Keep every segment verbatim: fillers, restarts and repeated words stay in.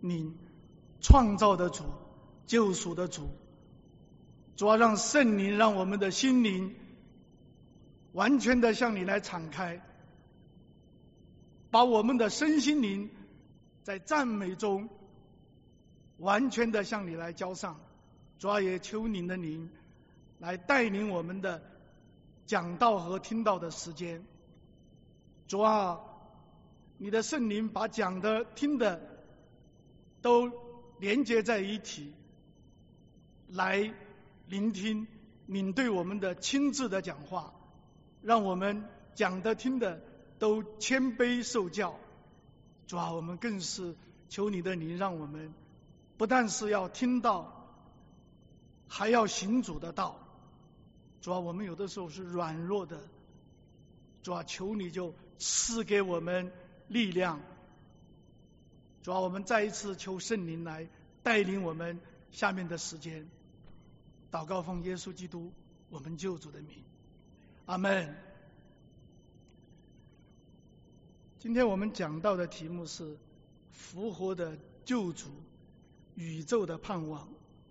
你创造的主、救赎的主。主要让圣灵让我们的心灵完全的向你来敞开，把我们的身心灵在赞美中完全的向你来交上。主要也求您的灵来带领我们的讲道和听道的时间。主啊，你的圣灵把讲的听的都连接在一起，来聆听您对我们的亲自的讲话，让我们讲的听的都谦卑受教。主啊，我们更是求你的灵，让我们不但是要听到，还要行主的道。主啊，我们有的时候是软弱的，主啊，求你就赐给我们力量。主啊，我们再一次求圣灵来带领我们下面的时间。祷告奉耶稣基督我们救主的名，阿们。今天我们讲到的题目是复活的救主，宇宙的盼望。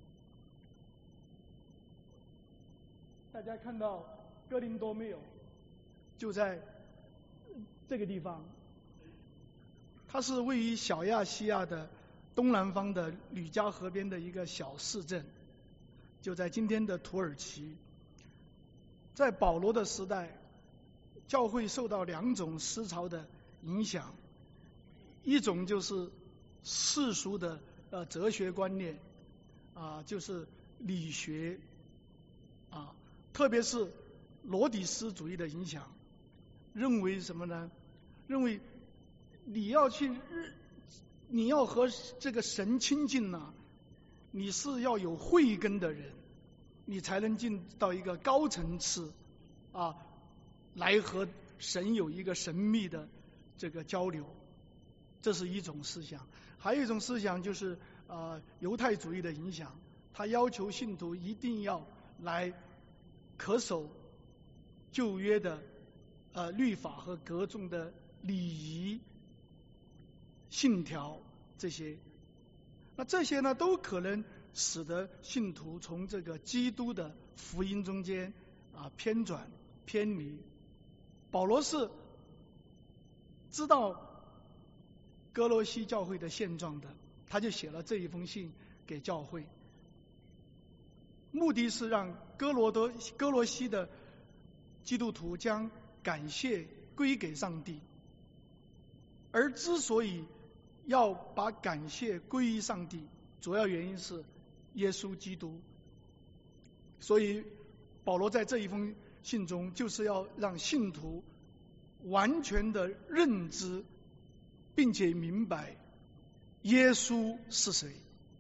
大家看到哥林多没有？就在这个地方，它是位于小亚细亚的东南方的吕加河边的一个小市镇，就在今天的土耳其。在保罗的时代，教会受到两种思潮的影响，一种就是世俗的呃哲学观念啊、呃，就是理学啊，特别是罗底斯主义的影响，认为什么呢？认为你要去，你要和这个神亲近呢、啊，你是要有慧根的人，你才能进到一个高层次啊，来和神有一个神秘的这个交流。这是一种思想。还有一种思想就是呃犹太主义的影响，他要求信徒一定要来恪守旧约的呃律法和各种的礼仪信条这些。那这些呢，都可能使得信徒从这个基督的福音中间啊偏转偏离。保罗是知道哥罗西教会的现状的，他就写了这一封信给教会，目的是让哥罗德哥罗西的基督徒将感谢归给上帝。而之所以要把感谢归于上帝，主要原因是耶稣基督。所以保罗在这一封信中，就是要让信徒完全的认知并且明白耶稣是谁，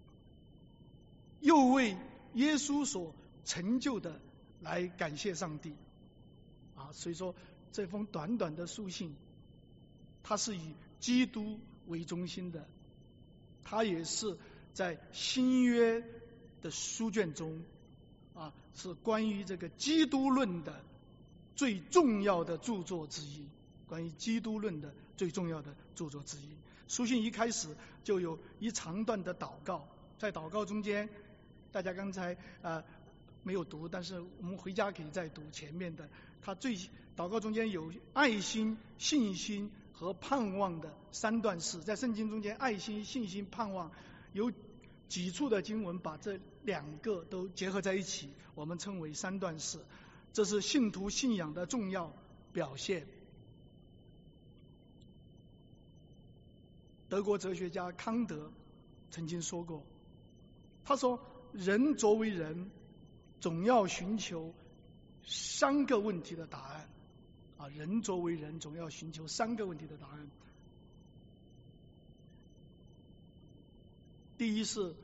又为耶稣所成就的来感谢上帝啊。所以说这封短短的书信，它是以基督为中心的，它也是在新约的书卷中啊，是关于这个基督论的最重要的著作之一，关于基督论的最重要的著作之一。书信一开始就有一长段的祷告，在祷告中间，大家刚才呃没有读，但是我们回家可以再读前面的。他最祷告中间有爱心、信心和盼望的三段式，在圣经中间，爱心、信心、盼望有几处的经文把这两个都结合在一起，我们称为三段式。这是信徒信仰的重要表现。德国哲学家康德曾经说过，他说人作为人，总要寻求三个问题的答案啊，人作为人总要寻求三个问题的答案。第一是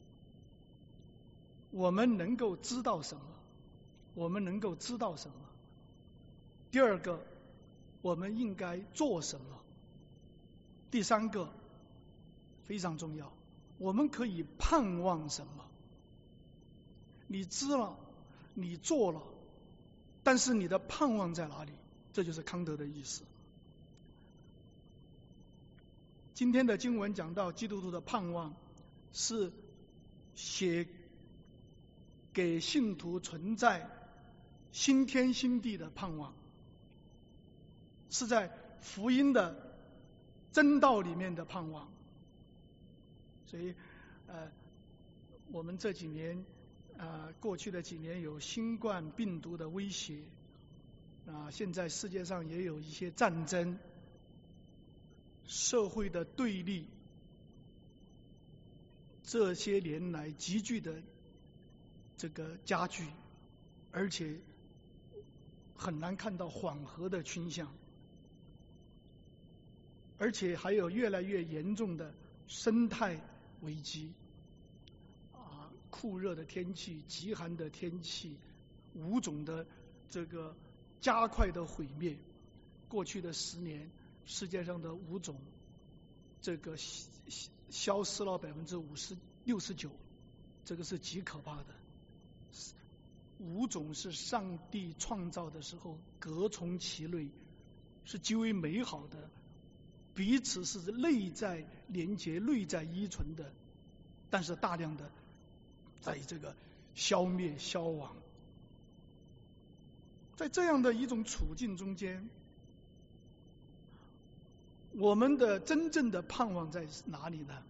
我们能够知道什么，我们能够知道什么。第二个，我们应该做什么。第三个非常重要，我们可以盼望什么。你知了，你做了，但是你的盼望在哪里？这就是康德的意思。 今天的经文讲到基督徒的盼望是写给信徒存在新天新地的盼望，是在福音的真道里面的盼望。所以呃我们这几年呃过去的几年有新冠病毒的威胁啊，现在世界上也有一些战争，社会的对立，这些年来急剧的这个加剧，而且很难看到缓和的倾向，而且还有越来越严重的生态危机啊，酷热的天气、极寒的天气、物种的这个加快的毁灭。过去的十年，世界上的物种这个消失了百分之五十六十九，这个是极可怕的。物种是上帝创造的时候各从其类，是极为美好的，彼此是内在连结、内在依存的，但是大量的在这个消灭、消亡。在这样的一种处境中间，我们的真正的盼望在哪里呢？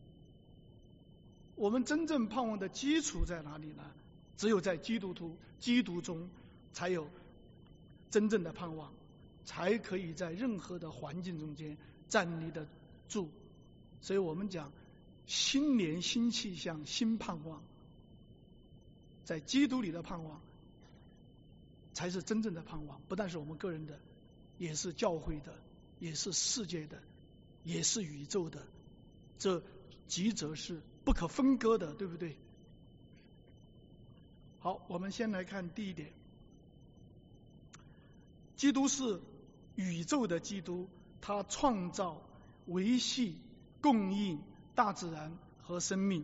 我们真正盼望的基础在哪里呢？只有在基督徒、基督中才有真正的盼望，才可以在任何的环境中间站立得住。所以我们讲新年新气象、新盼望，在基督里的盼望才是真正的盼望，不但是我们个人的，也是教会的，也是世界的，也是宇宙的，这几者是不可分割的，对不对？好，我们先来看第一点，基督是宇宙的基督，他创造、维系、供应大自然和生命。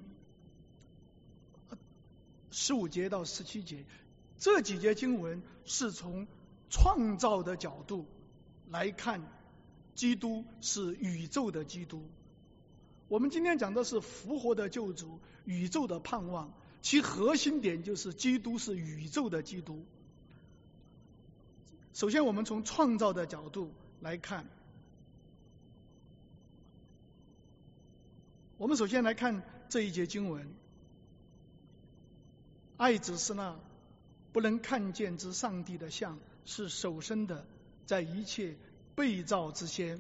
十五节到十七节，这几节经文是从创造的角度来看基督是宇宙的基督。我们今天讲的是复活的救主，宇宙的盼望，其核心点就是基督是宇宙的基督。首先我们从创造的角度来看，我们首先来看这一节经文，爱子是那不能看见之上帝的像，是首生的，在一切被造之先。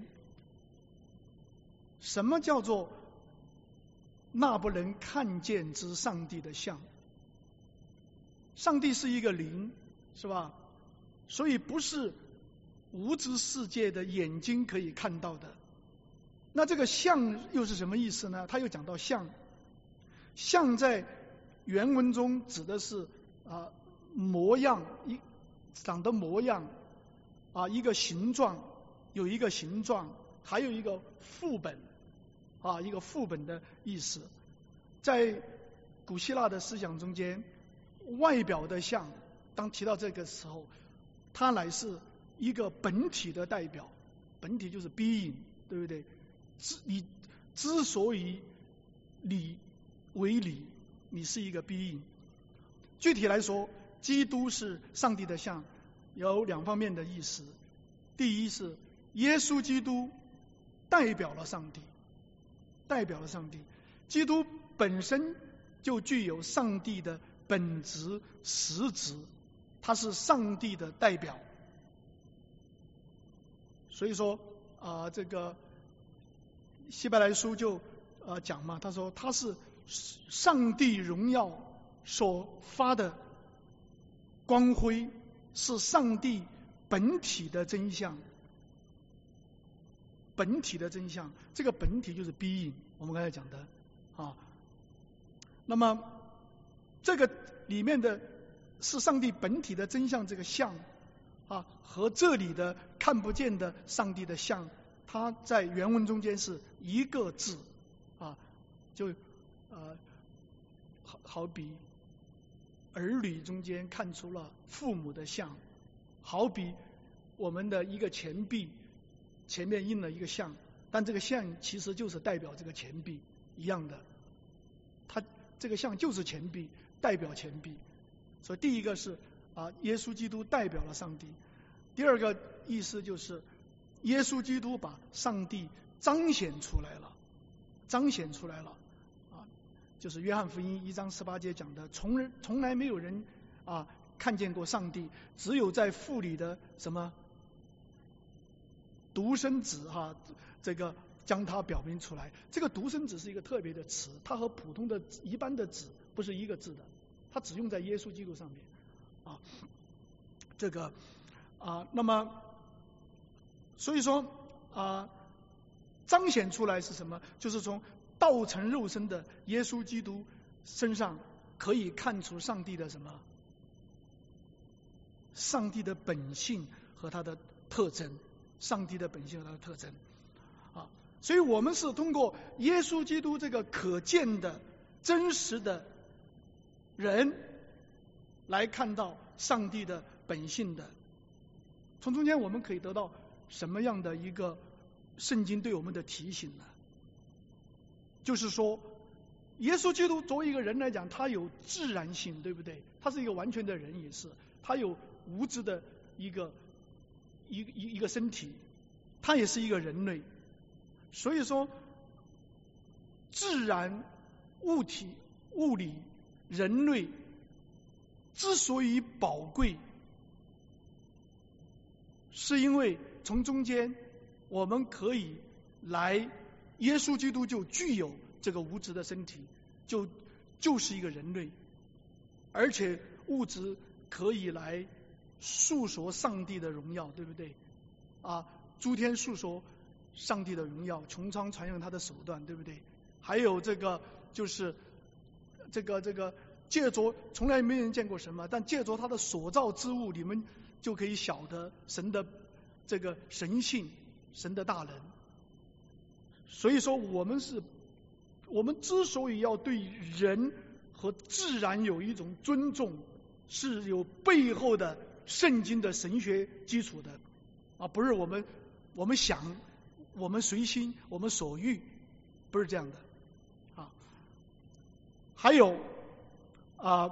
什么叫做那不能看见之上帝的像？上帝是一个灵，是吧？所以不是无知世界的眼睛可以看到的。那这个像又是什么意思呢？他又讲到像，像在原文中指的是啊模样，一长的模样啊，一个形状，有一个形状，还有一个副本啊，一个副本的意思。在古希腊的思想中间，外表的像，当提到这个时候，它乃是一个本体的代表，本体就是 being， 对不对？之你之所以你为你，你是一个 being。具体来说，基督是上帝的像，有两方面的意思。第一是耶稣基督代表了上帝，代表了上帝。基督本身就具有上帝的本质实质，他是上帝的代表。所以说啊、呃，这个希伯来书就呃讲嘛，他说他是上帝荣耀所发的光辉，是上帝本体的真相。本体的真相，这个本体就是 being， 我们刚才讲的啊。那么这个里面的是上帝本体的真相，这个像啊，和这里的看不见的上帝的像，它在原文中间是一个字啊，就呃好好比儿女中间看出了父母的像，好比我们的一个钱币前面印了一个像， 但这个像其实就是代表这个钱币一样的，它这个像就是钱币，代表钱币。所以第一个是啊，耶稣基督代表了上帝。第二个意思就是耶稣基督把上帝彰显出来了，彰显出来了啊，就是约翰福音一章十八节讲的，从从来没有人啊看见过上帝，只有在父里的什么独生子哈、啊，这个将它表明出来。这个独生子是一个特别的词，它和普通的一般的子不是一个字的，它只用在耶稣基督上面啊。这个啊，那么所以说啊，彰显出来是什么？就是从道成肉身的耶稣基督身上可以看出上帝的什么？上帝的本性和他的特征，上帝的本性和他的特征啊。所以我们是通过耶稣基督这个可见的真实的人来看到上帝的本性的。从中间我们可以得到什么样的一个圣经对我们的提醒呢？就是说耶稣基督作为一个人来讲，他有自然性，对不对？他是一个完全的人，也是他有无知的一个一一一个身体，他也是一个人类。所以说自然物体物理人类之所以宝贵，是因为从中间我们可以来，耶稣基督就具有这个无知的身体，就就是一个人类，而且物质可以来诉说上帝的荣耀，对不对啊？诸天诉说上帝的荣耀，穹苍传扬他的手段，对不对？还有这个就是这个这个借着从来没人见过神嘛，但借着他的所造之物，你们就可以晓得神的这个神性，神的大能。所以说我们是我们之所以要对人和自然有一种尊重，是有背后的圣经的神学基础的啊，不是我们我们想我们随心我们所欲，不是这样的啊。还有啊，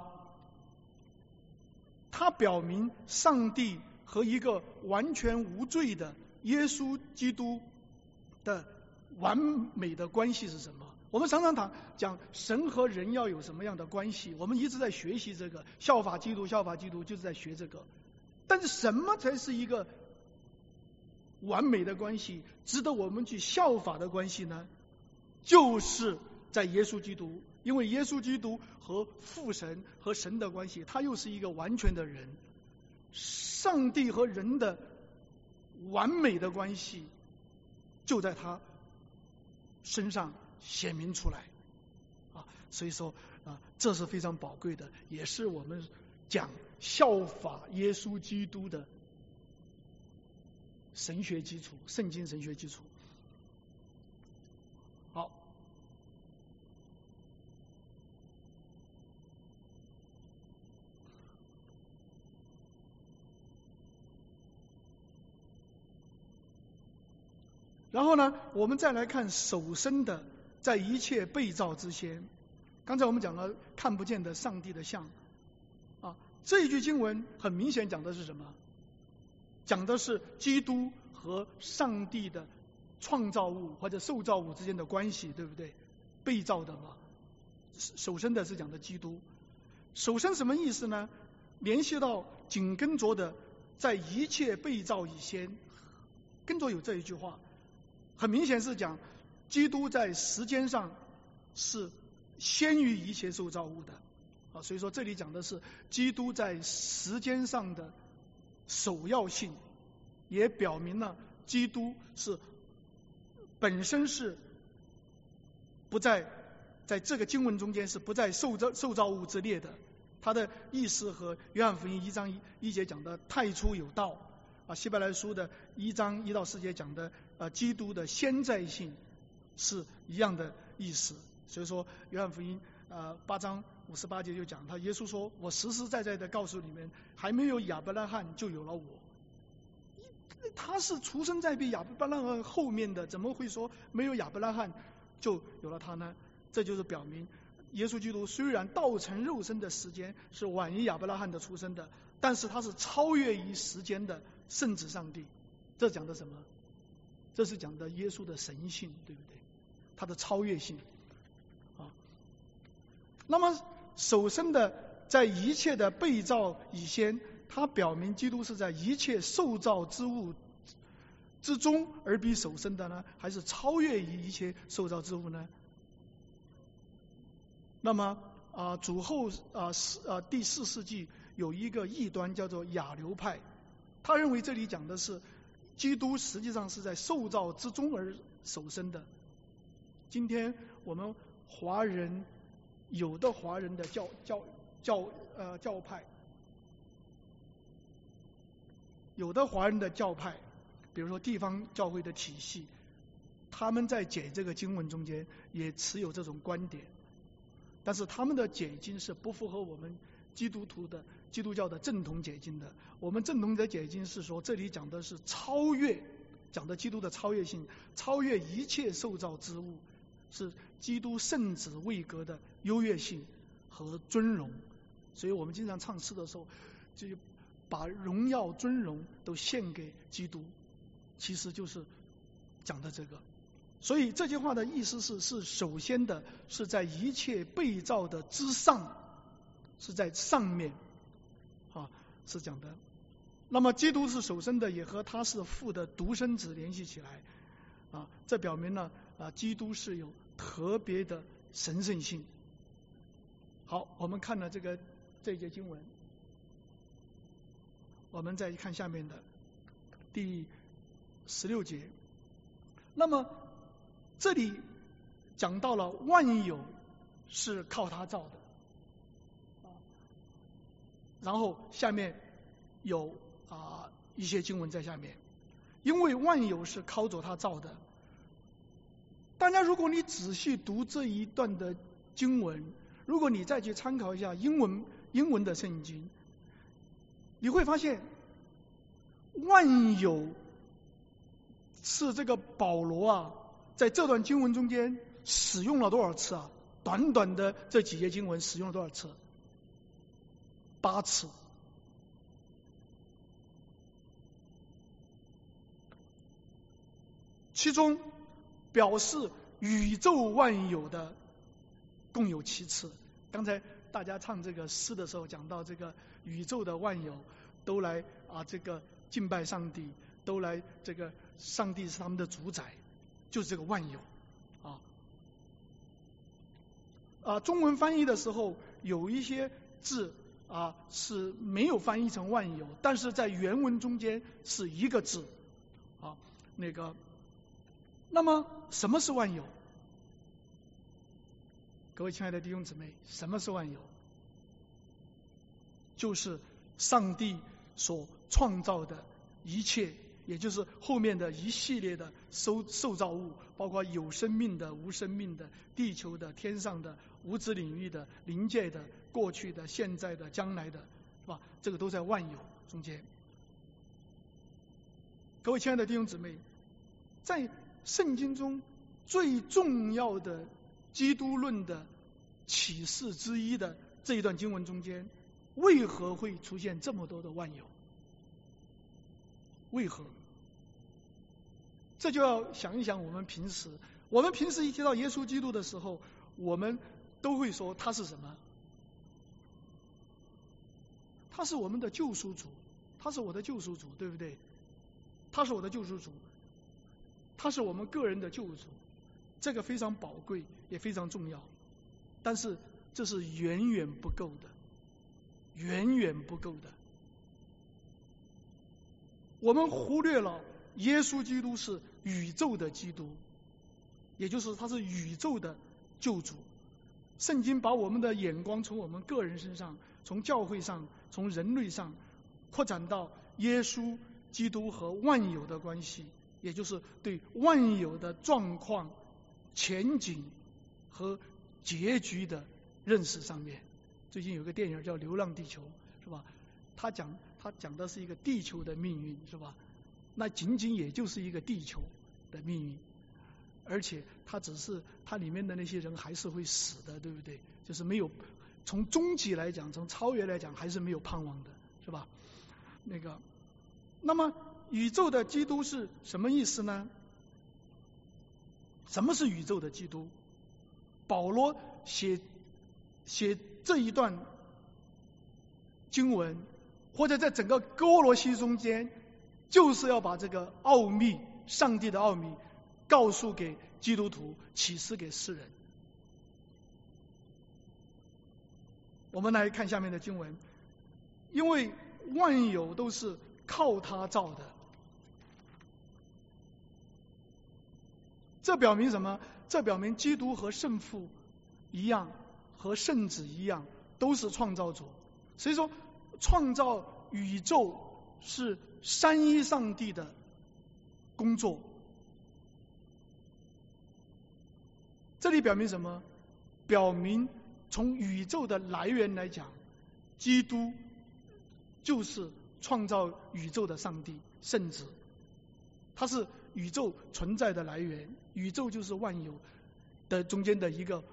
它表明上帝和一个完全无罪的耶稣基督的完美的关系是什么？我们常常讲讲神和人要有什么样的关系，我们一直在学习这个，效法基督，效法基督就是在学这个。但是什么才是一个完美的关系，值得我们去效法的关系呢？就是在耶稣基督，因为耶稣基督和父神和神的关系，他又是一个完全的人，上帝和人的完美的关系就在他身上显明出来啊。所以说啊，这是非常宝贵的，也是我们讲效法耶稣基督的神学基础，圣经神学基础。好，然后呢，我们再来看首生的，在一切被造之先。刚才我们讲了看不见的上帝的像啊，这一句经文很明显讲的是什么？讲的是基督和上帝的创造物或者受造物之间的关系，对不对？被造的嘛，首生的是讲的基督。首生什么意思呢？联系到紧跟着的在一切被造以先，跟着有这一句话，很明显是讲基督在时间上是先于一切受造物的啊，所以说这里讲的是基督在时间上的首要性，也表明了基督是本身是不在在这个经文中间是不在受造受造物之列的。他的意思和约翰福音一章一一节讲的太初有道啊，希伯来书的一章一到四节讲的呃基督的先在性是一样的意思。所以说约翰福音呃八章五十八节就讲他耶稣说，我实实在在的告诉你们，还没有亚伯拉罕就有了我。 他是出生在比亚伯拉罕后面的，怎么会说没有亚伯拉罕就有了他呢？这就是表明耶稣基督虽然道成肉身的时间是晚于亚伯拉罕的出生的，但是他是超越于时间的圣子上帝。这讲的什么？这是讲的耶稣的神性，对不对？他的超越性啊。那么首生的在一切的被造以先，它表明基督是在一切受造之物之中而比首生的呢，还是超越于一切受造之物呢？那么啊，主后啊四啊第四世纪有一个异端叫做亚流派，他认为这里讲的是基督实际上是在受造之中而首生的。今天我们华人有的华人的教教教呃教派，有的华人的教派，比如说地方教会的体系，他们在解这个经文中间也持有这种观点，但是他们的解经是不符合我们基督徒的基督教的正统解经的。我们正统的解经是说，这里讲的是超越，讲的基督的超越性，超越一切受造之物，是基督圣子位格的优越性和尊荣。所以我们经常唱诗的时候，就把荣耀尊荣都献给基督，其实就是讲的这个。所以这句话的意思是，是首先的是在一切被造的之上，是在上面啊，是讲的。那么基督是首生的，也和他是父的独生子联系起来啊，这表明了啊，基督是有特别的神圣性。好，我们看了这个这一节经文，我们再看下面的第十六节。那么这里讲到了万有是靠他造的，然后下面有啊一些经文在下面，因为万有是靠着他造的。大家如果你仔细读这一段的经文，如果你再去参考一下英文英文的圣经，你会发现万有是这个保罗啊在这段经文中间使用了多少次啊？短短的这几节经文使用了多少次？八次。其中表示宇宙万有的共有七次。刚才大家唱这个诗的时候讲到，这个宇宙的万有都来啊这个敬拜上帝，都来这个上帝是他们的主宰，就是这个万有啊。啊，中文翻译的时候有一些字啊是没有翻译成万有，但是在原文中间是一个字啊。那个，那么什么是万有？各位亲爱的弟兄姊妹，什么是万有？就是上帝所创造的一切，也就是后面的一系列的受受造物，包括有生命的、无生命的、地球的、天上的、无知领域的、灵界的、过去的、现在的、将来的，是吧？这个都在万有中间。各位亲爱的弟兄姊妹，在圣经中最重要的基督论的启示之一的这一段经文中间，为何会出现这么多的万有？为何？这就要想一想我们平时，我们平时一提到耶稣基督的时候，我们都会说他是什么？他是我们的救赎主，他是我的救赎主，对不对？他是我的救赎主，他是我们个人的救主，这个非常宝贵，也非常重要。但是这是远远不够的，远远不够的。我们忽略了耶稣基督是宇宙的基督，也就是他是宇宙的救主。圣经把我们的眼光从我们个人身上，从教会上，从人类上扩展到耶稣基督和万有的关系，也就是对万有的状况、前景和结局的认识上面。最近有个电影叫《流浪地球》，是吧？他讲他讲的是一个地球的命运，是吧？ 那仅仅也就是一个地球的命运，而且它只是它里面的那些人还是会死的，对不对？就是没有从终极来讲，从超越来讲，还是没有盼望的，是吧？那个，那么宇宙的基督是什么意思呢？什么是宇宙的基督？保罗写写这一段经文，或者在整个哥罗西中间，就是要把这个奥秘，上帝的奥秘告诉给基督徒，启示给世人。我们来看下面的经文，因为万有都是靠他造的，这表明什么？这表明基督和圣父一样，和圣子一样，都是创造主。所以说，创造宇宙是三一上帝的工作。这里表明什么？表明从宇宙的来源来讲，基督就是创造宇宙的上帝，圣子，他是宇宙存在的来源，宇宙就是万有的中间的一个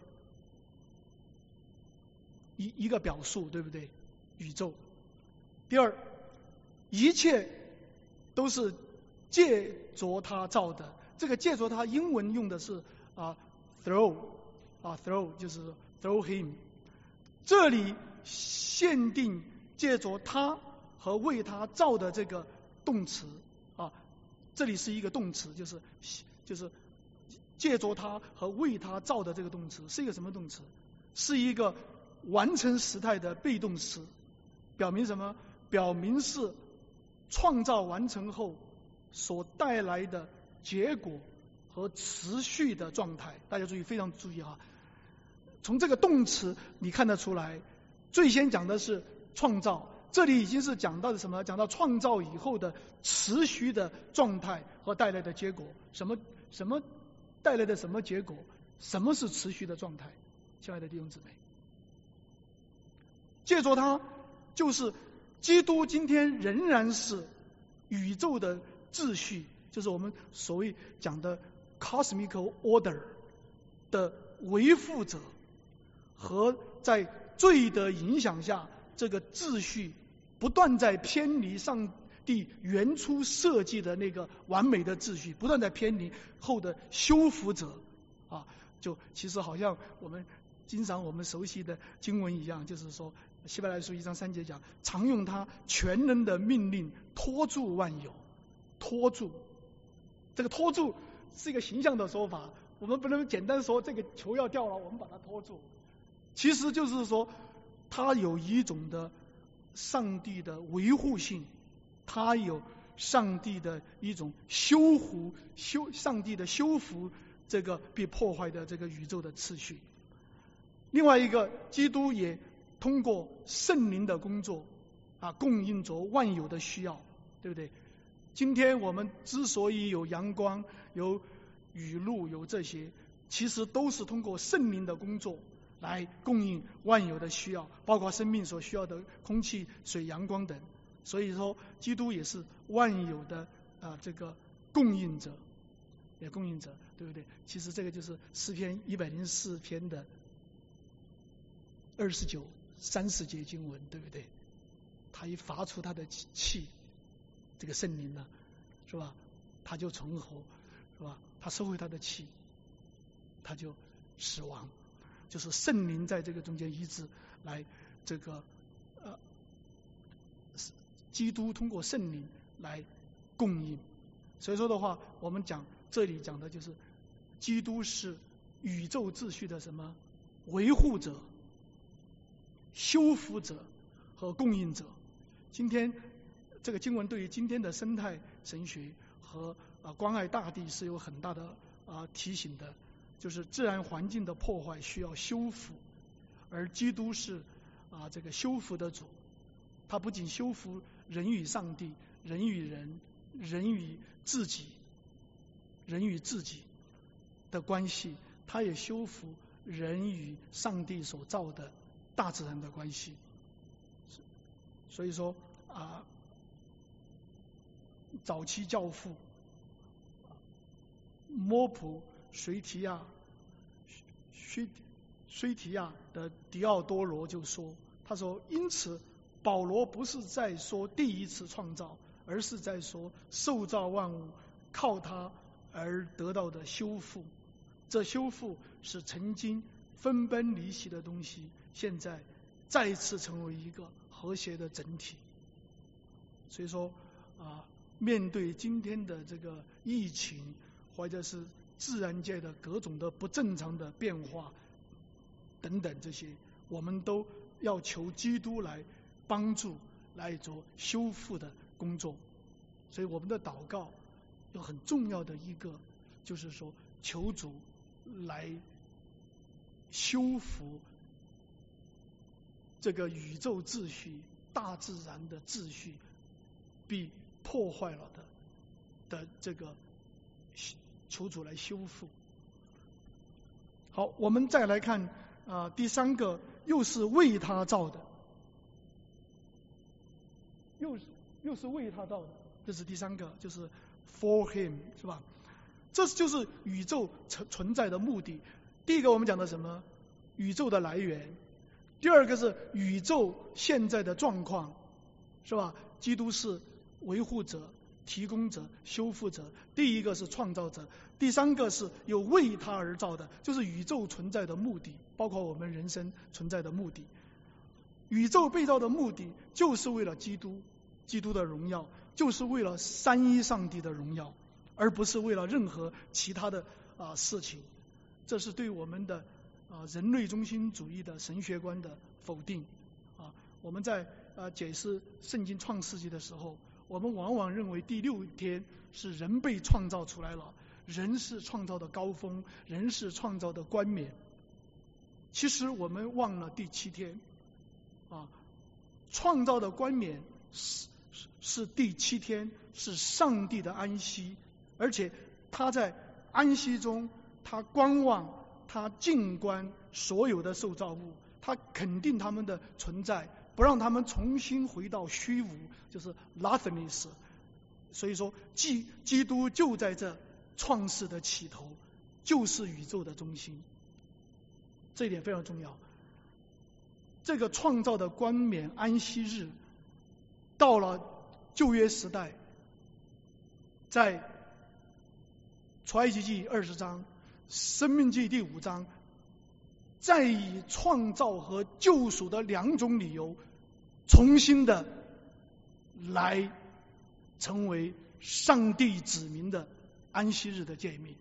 一一个表述，对不对？宇宙。第二，一切都是借着他造的。这个借着他，英文用的是啊 through 啊 through 就是 through him。这里限定借着他和为他造的这个动词啊，这里是一个动词，就是就是借着他和为他造的这个动词是一个什么动词？是一个完成时态的被动词，表明什么？表明是创造完成后所带来的结果和持续的状态。大家注意，非常注意哈。从这个动词你看得出来，最先讲的是创造，这里已经是讲到的什么？讲到创造以后的持续的状态和带来的结果。什么什么带来的什么结果？什么是持续的状态？亲爱的弟兄姊妹，借着它，就是基督今天仍然是宇宙的秩序，就是我们所谓讲的 cosmic order 的维护者，和在罪的影响下，这个秩序不断在偏离上帝原初设计的那个完美的秩序，不断在偏离后的修复者啊，就其实好像我们经常我们熟悉的经文一样，就是说希伯来书一章三节讲，常用他全能的命令拖住万有。拖住，这个拖住是一个形象的说法，我们不能简单说这个球要掉了，我们把它拖住。其实就是说，它有一种的上帝的维护性，它有上帝的一种修复修上帝的修复这个被破坏的这个宇宙的次序。另外一个，基督也通过圣灵的工作啊，供应着万有的需要，对不对？今天我们之所以有阳光、有雨露、有这些，其实都是通过圣灵的工作来供应万有的需要，包括生命所需要的空气、水、阳光等。所以说，基督也是万有的啊这个供应者，也供应者，对不对？其实这个就是诗篇一百零四篇的二十九、三十节经文，对不对？他一发出他的气，这个圣灵呢，是吧？他就存活，是吧？他收回他的气，他就死亡。就是圣灵在这个中间医治，来这个呃，基督通过圣灵来供应。所以说的话，我们讲这里讲的就是基督是宇宙秩序的什么维护者、修复者和供应者。今天这个经文对于今天的生态神学和啊关爱大地是有很大的啊提醒的。就是自然环境的破坏需要修复，而基督是啊这个修复的主。他不仅修复人与上帝、人与人、人与自己、人与自己的关系，他也修复人与上帝所造的大自然的关系。所以说啊， 早期教父摩普随提亚虽虽提亚的狄奥多罗就说，他说，因此保罗不是在说第一次创造，而是在说受造万物靠他而得到的修复。这修复是曾经分崩离析的东西，现在再次成为一个和谐的整体。所以说啊，面对今天的这个疫情，或者是自然界的各种的不正常的变化等等，这些我们都要求基督来帮助，来做修复的工作。所以我们的祷告有很重要的一个，就是说求主来修复这个宇宙秩序、大自然的秩序被破坏了的的这个，求主来修复。好，我们再来看啊、呃，第三个，又是为他造的，又是又是为他造的，这是第三个，就是 for him， 是吧？这就是宇宙存存在的目的。第一个我们讲的什么？宇宙的来源。第二个是宇宙现在的状况，是吧？基督是维护者、提供者、修复者。第一个是创造者，第三个是有为他而造的，就是宇宙存在的目的，包括我们人生存在的目的。宇宙被造的目的就是为了基督，基督的荣耀，就是为了三一上帝的荣耀，而不是为了任何其他的啊、呃、事情。这是对我们的啊、呃、人类中心主义的神学观的否定啊。我们在啊、呃、解释圣经创世纪的时候，我们往往认为第六天是人被创造出来了，人是创造的高峰，人是创造的冠冕。其实我们忘了第七天啊，创造的冠冕是是第七天，是上帝的安息，而且他在安息中，他观望，他静观所有的受造物，他肯定他们的存在，不让他们重新回到虚无，就是 nothingness。 所以说基基督就在这创世的起头，就是宇宙的中心，这一点非常重要。这个创造的冠冕安息日到了旧约时代，在出埃及记二十章、申命记第五章，再以创造和救赎的两种理由，重新的来成为上帝子民的安息日的诫命，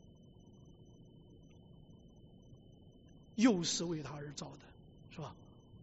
又是为他而造的，是吧？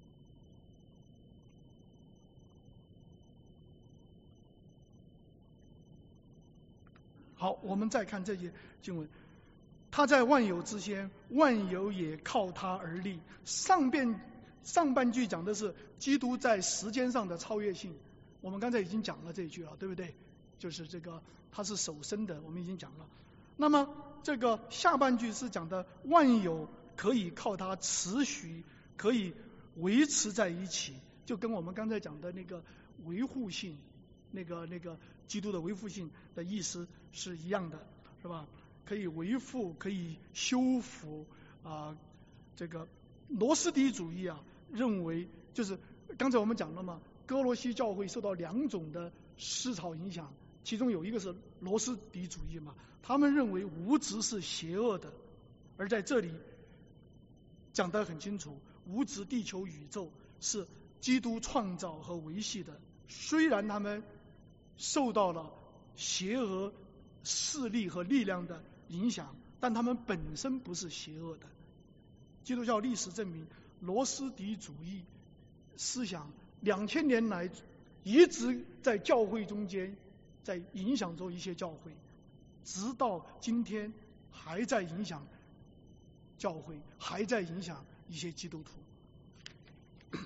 好，我们再看这些经文。他在万有之先，万有也靠他而立。上边上半句讲的是基督在时间上的超越性，我们刚才已经讲了这一句了，对不对？就是这个他是首生的，我们已经讲了。那么这个下半句是讲的万有可以靠他持续，可以维持在一起，就跟我们刚才讲的那个维护性，那个那个基督的维护性的意思是一样的，是吧？可以维护，可以修复啊、呃。这个罗斯底主义啊，认为就是刚才我们讲了嘛，哥罗西教会受到两种的思潮影响，其中有一个是罗斯底主义嘛，他们认为物质是邪恶的，而在这里讲得很清楚，物质、地球、宇宙是基督创造和维系的，虽然他们受到了邪恶势力和力量的影响，但他们本身不是邪恶的。基督教历史证明，罗斯底主义思想两千年来一直在教会中间在影响着一些教会，直到今天还在影响教会，还在影响一些基督徒。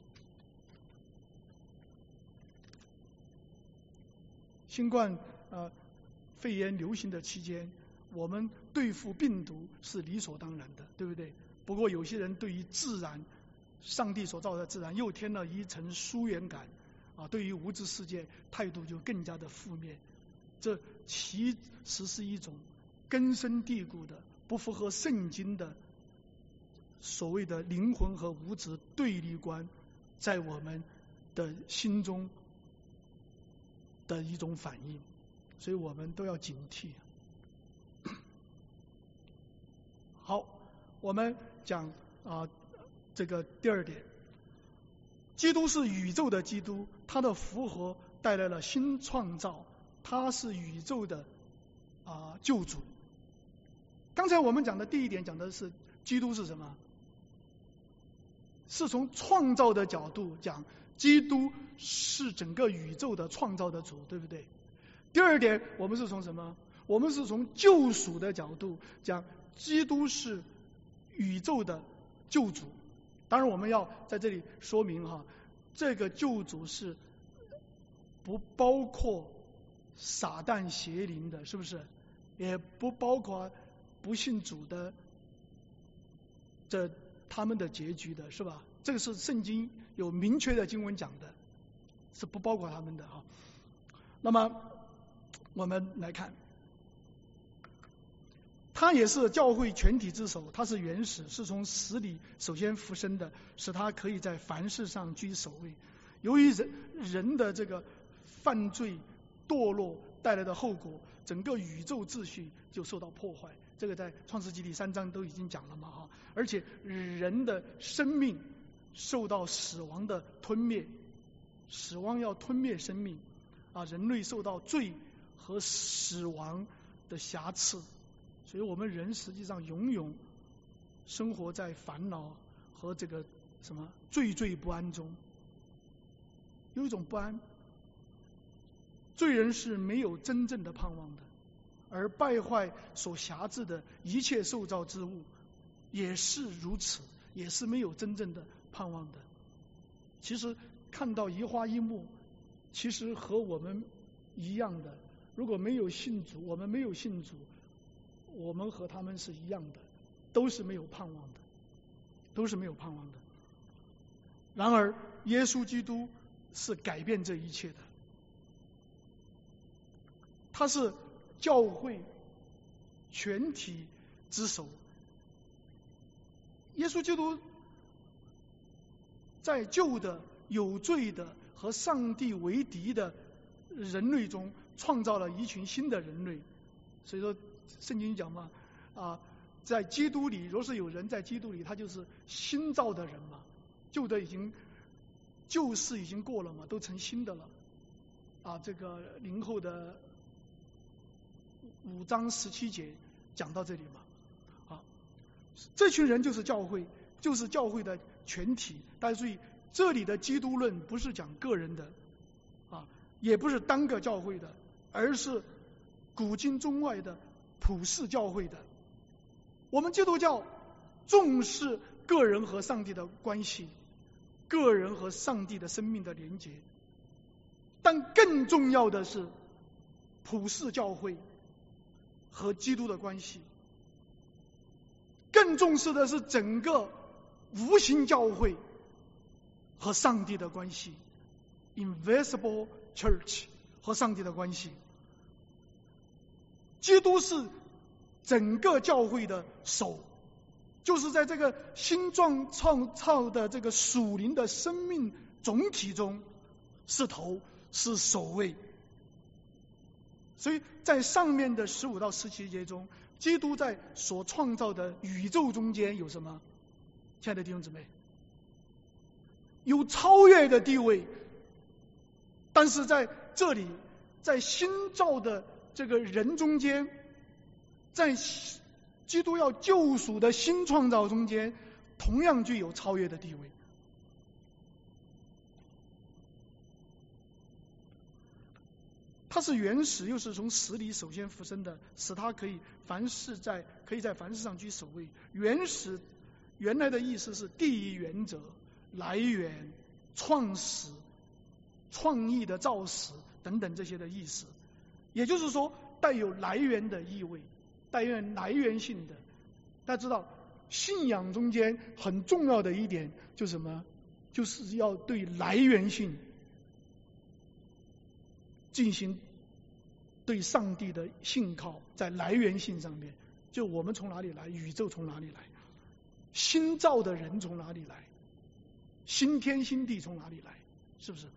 新冠呃肺炎流行的期间，我们对付病毒是理所当然的，对不对？不过有些人对于自然，上帝所造的自然又添了一层疏远感啊，对于物质世界态度就更加的负面。这其实是一种根深蒂固的、不符合圣经的所谓的灵魂和物质对立观，在我们的心中的一种反应，所以我们都要警惕。好，我们讲啊，这个第二点，基督是宇宙的基督，他的复活带来了新创造，他是宇宙的啊救主。刚才我们讲的第一点讲的是基督是什么？是从创造的角度讲，基督是整个宇宙的创造的主，对不对？第二点，我们是从什么？我们是从救赎的角度讲，基督是宇宙的救主。当然我们要在这里说明哈，这个救主是不包括撒旦邪灵的，是不是？也不包括不信主的这他们的结局的，是吧？这个是圣经有明确的经文讲的，是不包括他们的哈。那么我们来看，他也是教会全体之首，他是原始，是从死里首先复生的，使他可以在凡事上居首位。由于人人的这个犯罪堕落带来的后果，整个宇宙秩序就受到破坏。这个在创世纪第三章都已经讲了嘛哈，而且人的生命受到死亡的吞灭，死亡要吞灭生命啊，人类受到罪和死亡的瑕疵，所以我们人实际上永远生活在烦恼和这个什么惴惴不安中，有一种不安。罪人是没有真正的盼望的，而败坏所辖制的一切受造之物也是如此，也是没有真正的盼望的。其实看到一花一木，其实和我们一样的，如果没有信主，我们没有信主，我们和他们是一样的，都是没有盼望的，都是没有盼望的。然而耶稣基督是改变这一切的，他是教会全体之首。耶稣基督在旧的有罪的和上帝为敌的人类中创造了一群新的人类。所以说圣经讲嘛，啊，在基督里，若是有人在基督里，他就是新造的人嘛，旧的已经旧事已经过了嘛，都成新的了。啊，这个林后的五章十七节讲到这里嘛，啊，这群人就是教会，就是教会的全体。大家注意，这里的基督论不是讲个人的，啊，也不是单个教会的，而是古今中外的普世教会的。我们基督教重视个人和上帝的关系，个人和上帝的生命的连结，但更重要的是普世教会和基督的关系，更重视的是整个无形教会和上帝的关系 ，invisible church 和上帝的关系。基督是整个教会的首，就是在这个新创创造的这个属灵的生命总体中是头，是首位。所以在上面的十五到十七节中，基督在所创造的宇宙中间有什么？亲爱的弟兄姊妹，有超越的地位。但是在这里，在新造的这个人中间，在基督要救赎的新创造中间，同样具有超越的地位。他是原始，又是从死里首先复生的，使他可以凡事在可以在凡事上居首位。原始原来的意思是第一原则、来源、创始、创意的造始等等这些的意思，也就是说带有来源的意味，带有来源性的。大家知道信仰中间很重要的一点就是什么？就是要对来源性进行对上帝的信靠，在来源性上面，就我们从哪里来，宇宙从哪里来，新造的人从哪里来，新天新地从哪里来，是不是？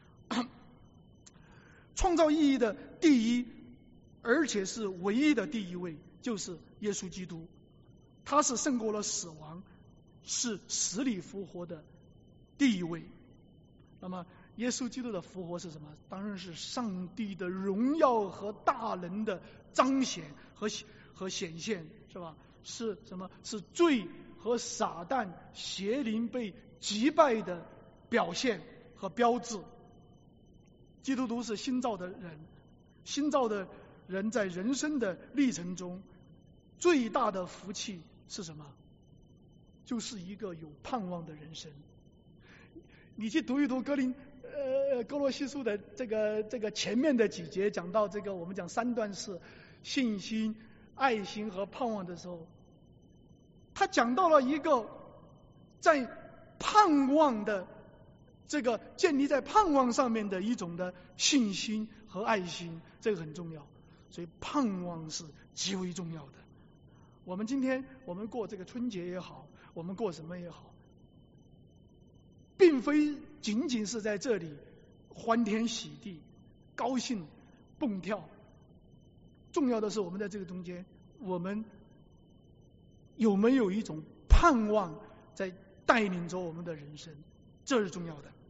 创造意义的第一，而且是唯一的第一位，就是耶稣基督，他是胜过了死亡，是死里复活的第一位。那么耶稣基督的复活是什么？当然是上帝的荣耀和大能的彰显和和显现，是吧？是什么？是罪和撒旦邪灵被击败的表现和标志。基督徒是新造的人，新造的人在人生的历程中最大的福气是什么？就是一个有盼望的人生。你去读一读哥林呃哥罗西书的这个这个前面的几节，讲到这个我们讲三段式信心、爱心和盼望的时候，他讲到了一个在盼望的这个建立在盼望上面的一种的信心和爱心，这个很重要。所以盼望是极为重要的。我们今天我们过这个春节也好，我们过什么也好，并非仅仅是在这里欢天喜地、高兴蹦跳，重要的是我们在这个中间，我们有没有一种盼望在带领着我们的人生，这是重要的。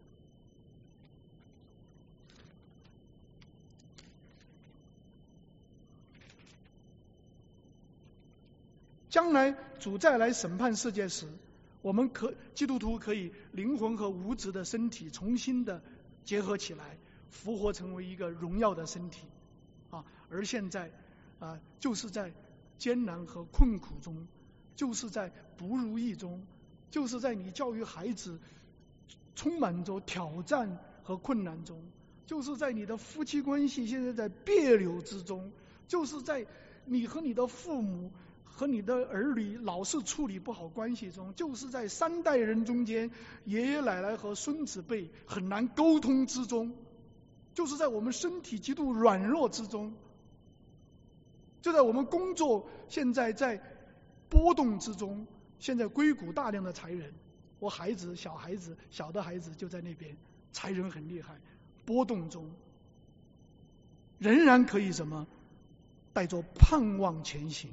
将来主再来审判世界时，我们可基督徒可以灵魂和无质的身体重新的结合起来，复活成为一个荣耀的身体啊！而现在啊，就是在艰难和困苦中，就是在不如意中，就是在你教育孩子充满着挑战和困难中，就是在你的夫妻关系现在在别扭之中，就是在你和你的父母和你的儿女老是处理不好关系中，就是在三代人中间，爷爷奶奶和孙子辈很难沟通之中，就是在我们身体极度软弱之中，就在我们工作现在在波动之中，现在硅谷大量的裁人，我孩子小孩子小的孩子就在那边裁人很厉害，波动中仍然可以什么带着盼望前行，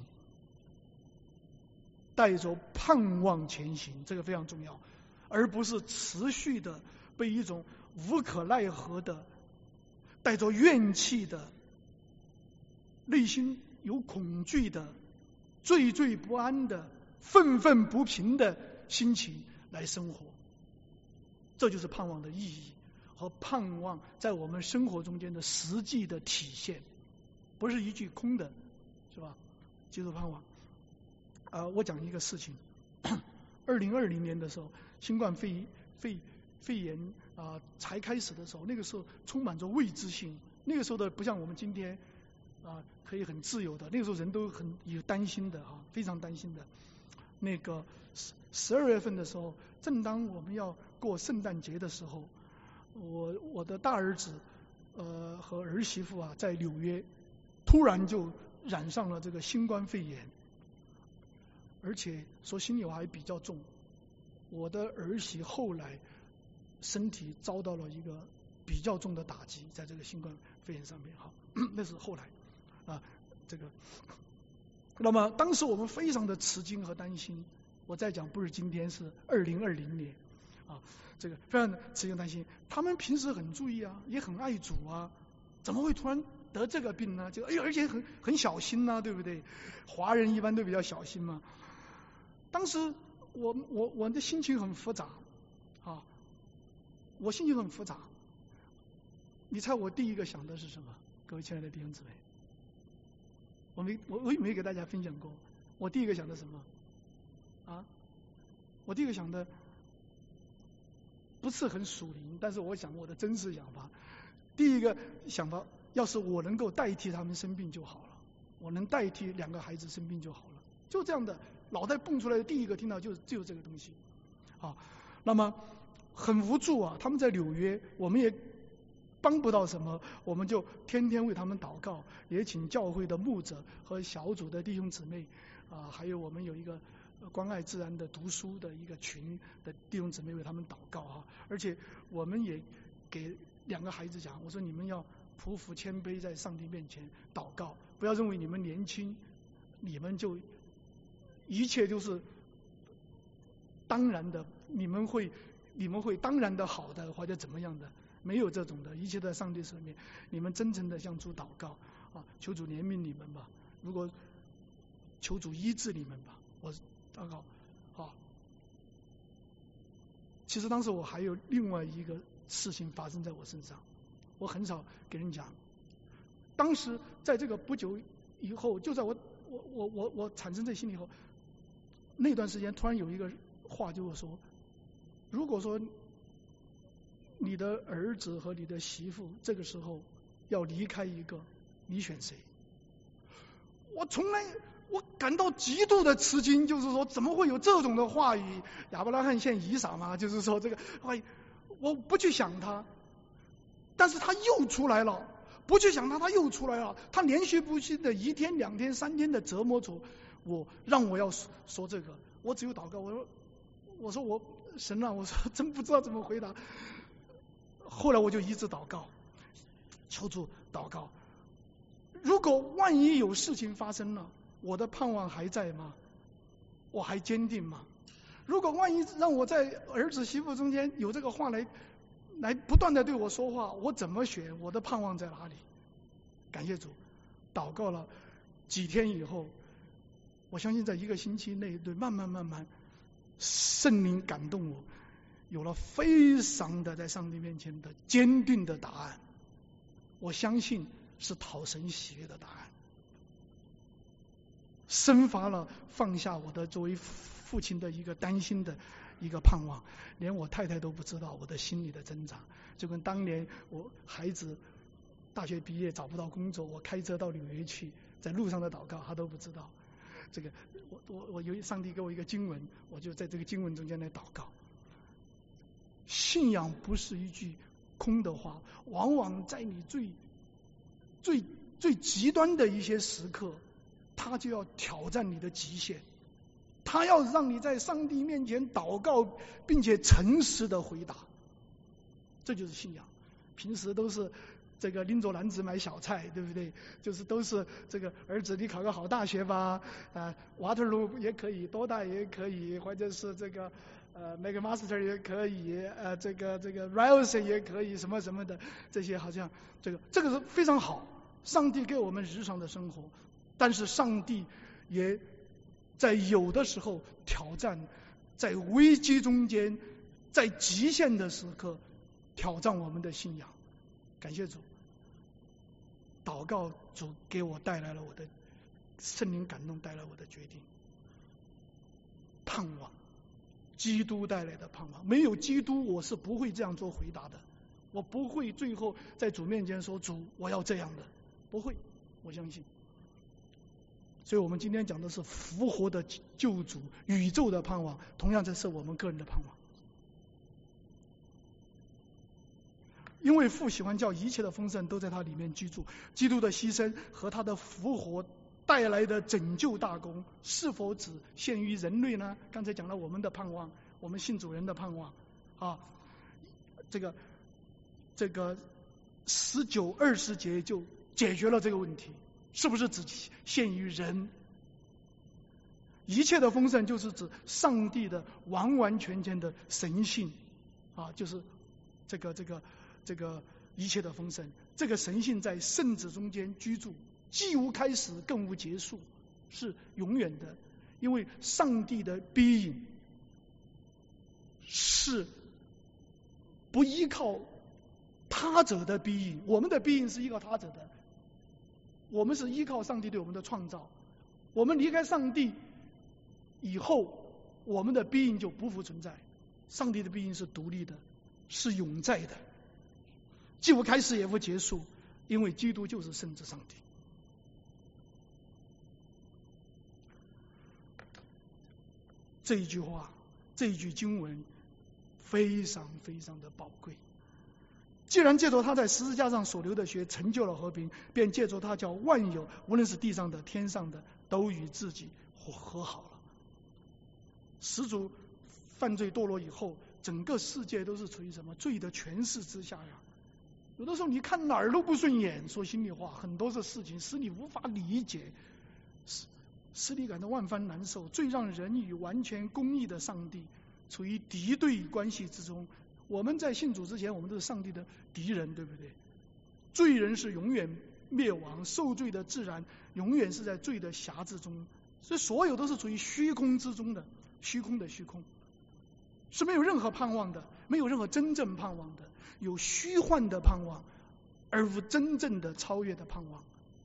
带着盼望前行，这个非常重要，而不是持续的被一种无可奈何的带着怨气的内心有恐惧的惴惴不安的愤愤不平的心情来生活。这就是盼望的意义和盼望在我们生活中间的实际的体现，不是一句空的，是吧？基督盼望。呃，我讲一个事情，二零二零年的时候，新冠肺肺肺炎啊、呃、才开始的时候，那个时候充满着未知性，那个时候的不像我们今天啊、呃、可以很自由的，那个时候人都很有担心的啊，非常担心的。那个十十二月份的时候，正当我们要过圣诞节的时候，我我的大儿子呃和儿媳妇啊在纽约突然就染上了这个新冠肺炎。而且说心里话还比较重，我的儿媳后来身体遭到了一个比较重的打击，在这个新冠肺炎上面哈，那是后来啊，这个，那么当时我们非常的吃惊和担心。我在讲不是今天，是二零二零年啊，这个非常的吃惊担心。他们平时很注意啊，也很爱主啊，怎么会突然得这个病呢？就哎，而且很很小心呐、啊，对不对？华人一般都比较小心嘛。当时我我我的心情很复杂啊，我心情很复杂。你猜我第一个想的是什么？各位亲爱的弟兄姊妹，我没我我也没给大家分享过。我第一个想的什么？啊，我第一个想的不是很属灵，但是我想我的真实想法。第一个想法，要是我能够代替他们生病就好了，我能代替两个孩子生病就好了，就这样的。脑袋蹦出来的第一个听到就是就是这个东西啊，那么很无助啊。他们在纽约，我们也帮不到什么，我们就天天为他们祷告，也请教会的牧者和小组的弟兄姊妹啊，还有我们有一个关爱自然的读书的一个群的弟兄姊妹为他们祷告啊。而且我们也给两个孩子讲，我说你们要匍匐谦卑在上帝面前祷告，不要认为你们年轻，你们就一切就是当然的，你们会你们会当然的好的或者怎么样的，没有这种的，一切在上帝手里面。你们真诚的向主祷告啊，求主怜悯你们吧。如果求主医治你们吧，我祷告啊。其实当时我还有另外一个事情发生在我身上，我很少给人讲。当时在这个不久以后，就在我我我我我产生这心里以后，那段时间突然有一个话就是说，如果说你的儿子和你的媳妇这个时候要离开一个，你选谁？我从来我感到极度的吃惊，就是说怎么会有这种的话语？亚伯拉罕献以撒嘛，就是说这个，哎，我不去想他，但是他又出来了，不去想他，他又出来了，他连续不息的一天、两天、三天的折磨着我，让我要说这个，我只有祷告，我说，我说我神啊，我说真不知道怎么回答。后来我就一直祷告，求主祷告。如果万一有事情发生了，我的盼望还在吗？我还坚定吗？如果万一让我在儿子媳妇中间有这个话来来不断的对我说话，我怎么选？我的盼望在哪里？感谢主，祷告了几天以后，我相信在一个星期内，对，慢慢慢慢，圣灵感动我，有了非常的在上帝面前的坚定的答案。我相信是讨神喜悦的答案，生发了放下我的作为父亲的一个担心的一个盼望，连我太太都不知道我的心里的挣扎。就跟当年我孩子大学毕业找不到工作，我开车到纽约去，在路上的祷告他都不知道。这个我我我由于上帝给我一个经文，我就在这个经文中间来祷告。信仰不是一句空的话，往往在你最最最极端的一些时刻，他就要挑战你的极限，他要让你在上帝面前祷告，并且诚实的回答。这就是信仰。平时都是这个拎着篮子买小菜，对不对？就是都是这个儿子你考个好大学吧，啊，瓦特鲁也可以，多大也可以，或者是这个呃 McMaster 也可以，呃这个这个 Riles 也可以，什么什么的，这些好像这个这个是非常好。上帝给我们日常的生活，但是上帝也在有的时候挑战，在危机中间，在极限的时刻挑战我们的信仰。感谢主，祷告主给我带来了我的圣灵感动，带来我的决定，盼望，基督带来的盼望。没有基督，我是不会这样做回答的，我不会最后在主面前说主我要这样的，不会，我相信。所以我们今天讲的是复活的救主，宇宙的盼望，同样这是我们个人的盼望。因为父喜欢叫一切的丰盛都在他里面居住，基督的牺牲和他的复活带来的拯救大功，是否只限于人类呢？刚才讲了我们的盼望，我们信主人的盼望啊，这个这个十九二十节就解决了这个问题，是不是只限于人？一切的丰盛就是指上帝的完完全全的神性啊，就是这个这个这个一切的丰盛，这个神性在圣子中间居住，既无开始更无结束，是永远的。因为上帝的being是不依靠他者的being，我们的being是依靠他者的，我们是依靠上帝对我们的创造。我们离开上帝以后，我们的being就不复存在。上帝的being是独立的，是永在的，既无开始也无结束，因为基督就是圣子上帝。这一句话，这一句经文非常非常的宝贵。 既然借着他在十字架上所流的血成就了和平，便借着他叫万有，无论是地上的天上的，都与自己和好了。始祖犯罪堕落以后，整个世界都是处于什么罪的权势之下呀？有的时候你看哪儿都不顺眼，说心里话，很多的事情使你无法理解，使使你感到万分难受。最让人与完全公义的上帝处于敌对关系之中。我们在信主之前，我们都是上帝的敌人，对不对？罪人是永远灭亡，受罪的自然永远是在罪的辖制中，所以所有都是处于虚空之中的，虚空的虚空，是没有任何盼望的，没有任何真正盼望的，有虚幻的盼望，而无真正的超越的盼望。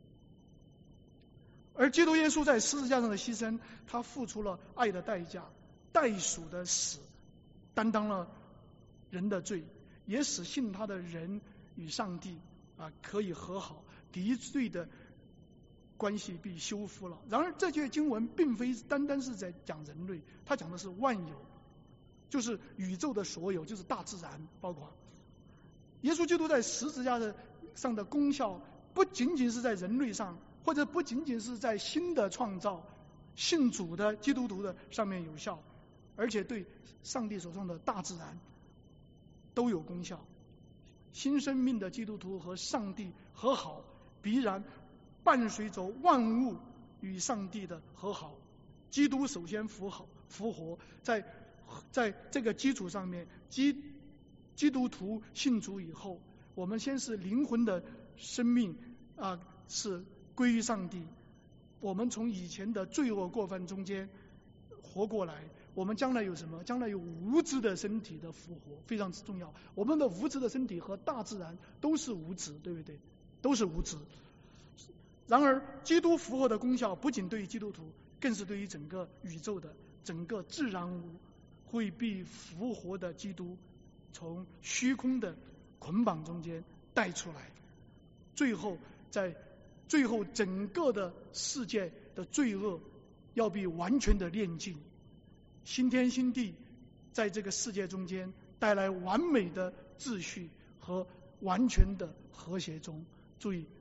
而基督耶稣在十字架上的牺牲，他付出了爱的代价，代赎的死，担当了人的罪，也使信他的人与上帝啊可以和好，敌对的关系被修复了。然而这节经文并非单单是在讲人类，它讲的是万有，就是宇宙的所有，就是大自然，包括耶稣基督在十字架上的功效，不仅仅是在人类上，或者不仅仅是在新的创造信主的基督徒的上面有效，而且对上帝所创的大自然都有功效。新生命的基督徒和上帝和好，必然伴随着万物与上帝的和好。基督首先复好复活，在在这个基础上面，基基督徒信主以后，我们先是灵魂的生命啊、呃、是归于上帝，我们从以前的罪恶过犯中间活过来。我们将来有什么？将来有无知的身体的复活，非常重要。我们的无知的身体和大自然都是无知，对不对？都是无知。然而，基督复活的功效不仅对于基督徒，更是对于整个宇宙的整个自然物，会被复活的基督从虚空的捆绑中间带出来。最后，在最后整个的世界的罪恶要被完全的炼尽。新天新地在这个世界中间带来完美的秩序和完全的和谐中。注意，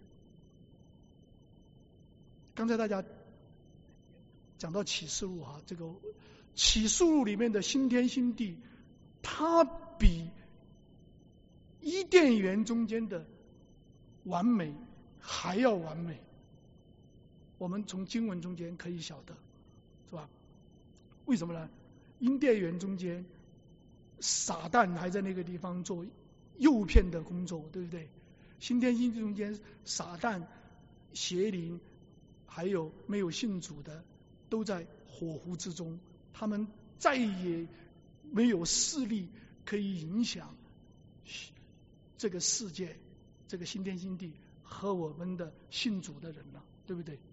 刚才大家讲到启示录啊，这个启示录里面的新天新地，它比伊甸园中间的完美还要完美。我们从经文中间可以晓得，是吧？为什么呢？伊甸园中间，撒旦还在那个地方做诱骗的工作，对不对？新天新地中间，撒旦、邪灵还有没有信主的，都在火湖之中，他们再也没有势力可以影响这个世界，这个新天新地和我们的信主的人了，对不对？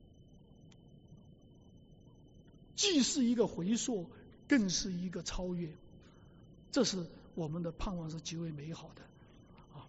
既是一个回溯，更是一个超越，这是我们的盼望，是极为美好的啊！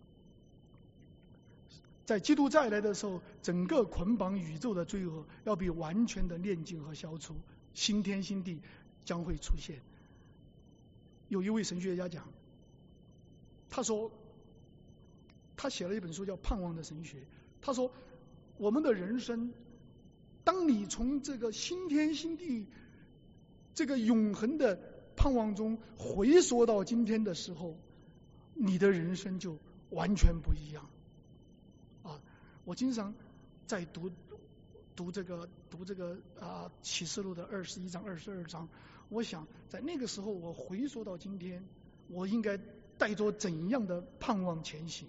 在基督再来的时候，整个捆绑宇宙的罪恶要被完全的炼尽和消除，新天新地将会出现。有一位神学家讲，他说他写了一本书叫《盼望的神学》，他说我们的人生，当你从这个新天新地这个永恒的盼望中回溯到今天的时候，你的人生就完全不一样啊！我经常在读读这个读这个啊启示录的二十一章、二十二章，我想在那个时候我回溯到今天，我应该带着怎样的盼望前行？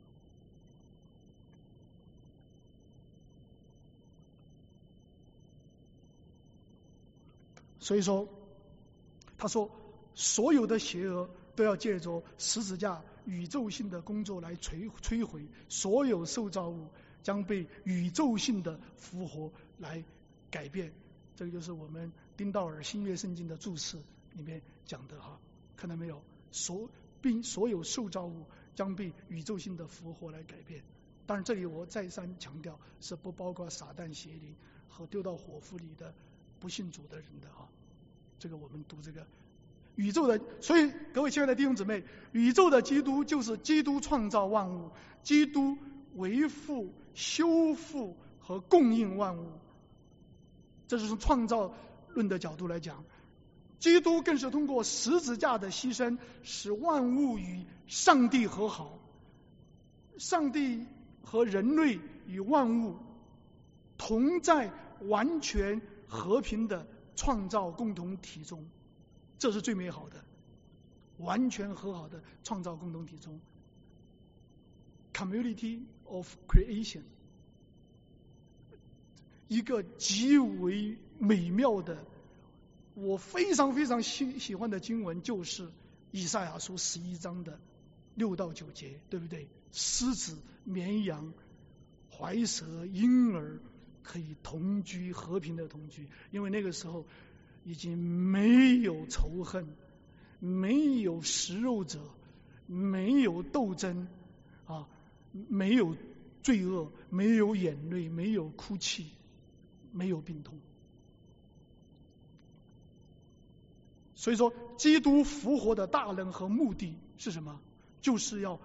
所以说，他说所有的邪恶都要借着十字架宇宙性的工作来摧摧毁，所有受造物将被宇宙性的复活来改变。这个就是我们丁道尔新约圣经的注释里面讲的哈，看到没有？所并所有受造物将被宇宙性的复活来改变。当然，这里我再三强调，是不包括撒旦邪灵和丢到火湖里的不信主的人的啊。这个我们读这个宇宙的，所以各位亲爱的弟兄姊妹，宇宙的基督就是基督创造万物，基督维护、修复和供应万物。这是从创造论的角度来讲，基督更是通过十字架的牺牲，使万物与上帝和好，上帝和人类与万物同在完全和平的创造共同体中，这是最美好的，完全和好的创造共同体中 ，community of creation， 一个极为美妙的，我非常非常喜喜欢的经文就是以赛亚书十一章的六到九节，对不对？狮子、绵羊、怀蛇、婴儿可以同居，和平的同居，因为那个时候已经没有仇恨，没有食肉者，没有斗争啊，没有罪恶，没有眼泪，没有哭泣，没有病痛。所以说，基督复活的大能和目的是什么？就是要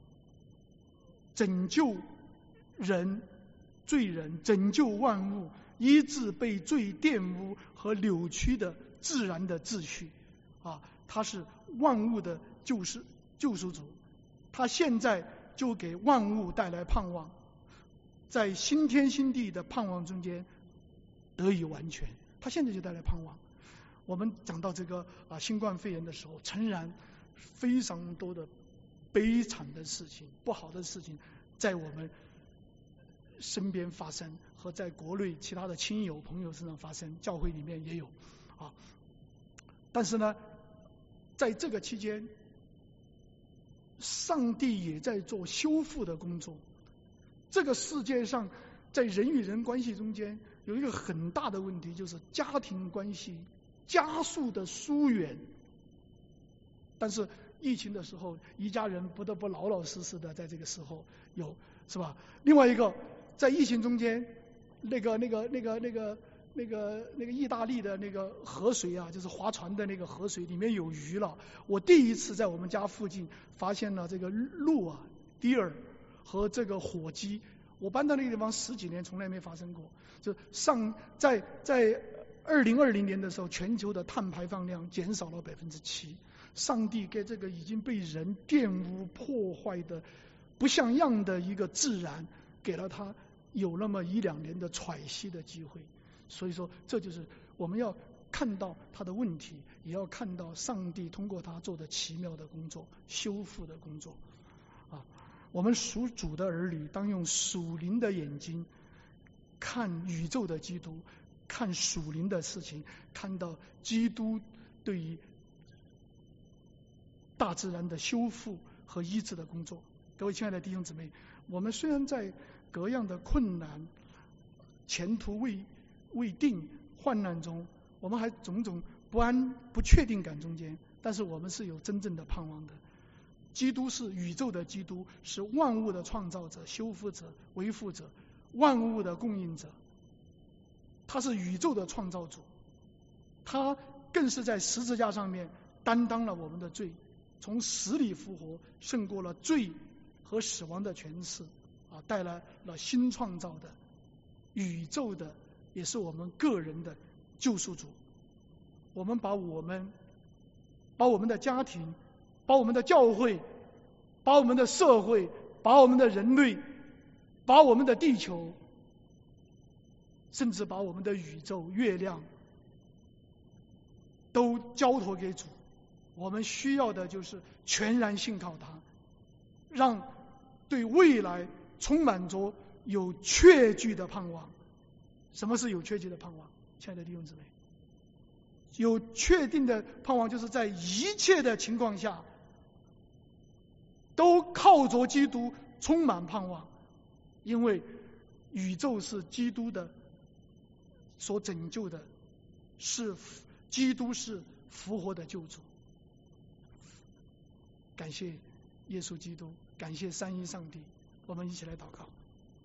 拯救人、罪人，拯救万物，医治被罪玷污和扭曲的自然的秩序啊！他是万物的救世救赎主，他现在就给万物带来盼望，在新天新地的盼望中间得以完全。他现在就带来盼望。我们讲到这个啊新冠肺炎的时候，诚然非常多的悲惨的事情、不好的事情在我们身边发生，和在国内其他的亲友朋友身上发生，教会里面也有啊。但是呢，在这个期间，上帝也在做修复的工作。这个世界上，在人与人关系中间有一个很大的问题，就是家庭关系加速的疏远。但是疫情的时候，一家人不得不老老实实的在这个时候有，是吧？另外一个，在疫情中间，那个那个那个那个那个那个意大利的那个河水啊，就是划船的那个河水里面有鱼了。我第一次在我们家附近发现了这个鹿啊、deer 和这个火鸡。我搬到那个地方十几年，从来没发生过。就上在在二零二零年的时候，全球的碳排放量减少了百分之七。上帝给这个已经被人玷污、破坏的不像样的一个自然，给了他有那么一两年的喘息的机会。所以说，这就是我们要看到他的问题，也要看到上帝通过他做的奇妙的工作、修复的工作啊。我们属主的儿女，当用属灵的眼睛看宇宙的基督，看属灵的事情，看到基督对于大自然的修复和医治的工作。各位亲爱的弟兄姊妹，我们虽然在各样的困难、前途未未定、患难中，我们还种种不安、不确定感中间，但是我们是有真正的盼望的。基督是宇宙的基督，是万物的创造者、修复者、维护者，万物的供应者。他是宇宙的创造主，他更是在十字架上面担当了我们的罪，从死里复活，胜过了罪和死亡的权势啊，带来了新创造的宇宙的，也是我们个人的救赎主。我们把我们把我们的家庭，把我们的教会，把我们的社会，把我们的人类，把我们的地球，甚至把我们的宇宙、月亮都交托给主。我们需要的就是全然信靠他，让对未来充满着有确据的盼望。什么是有确据的盼望？亲爱的弟兄姊妹，有确定的盼望，就是在一切的情况下都靠着基督充满盼望，因为宇宙是基督的所拯救的，是基督是复活的救主。感谢耶稣基督，感谢三一上帝，我们一起来祷告。